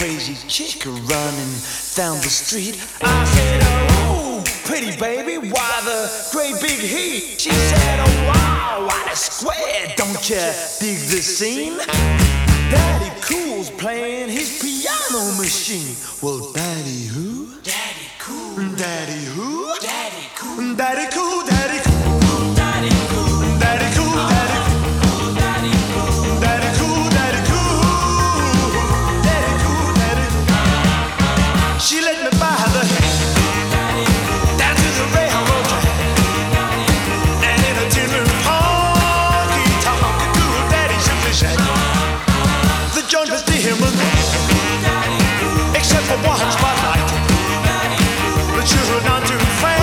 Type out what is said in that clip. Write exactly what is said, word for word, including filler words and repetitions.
crazy chick running down the street. I said, oh, pretty baby, why the great big heat? She said, oh wow, what a square, don't you dig the scene? Daddy Cool's playing his piano machine. Well, Daddy who? Daddy Cool. Daddy who? Daddy Cool. Daddy Cool, Daddy Cool. Daddy Cool. Daddy Cool, Daddy Cool. Daddy Cool. Daddy Cool, Daddy Cool. Daddy Cool, Daddy Cool. She let me buy the down to the railroad track. And in a tin roof honky tonk, the cool daddy shook the shack. The joint was dim, except for one spotlight. The children aren't too frank.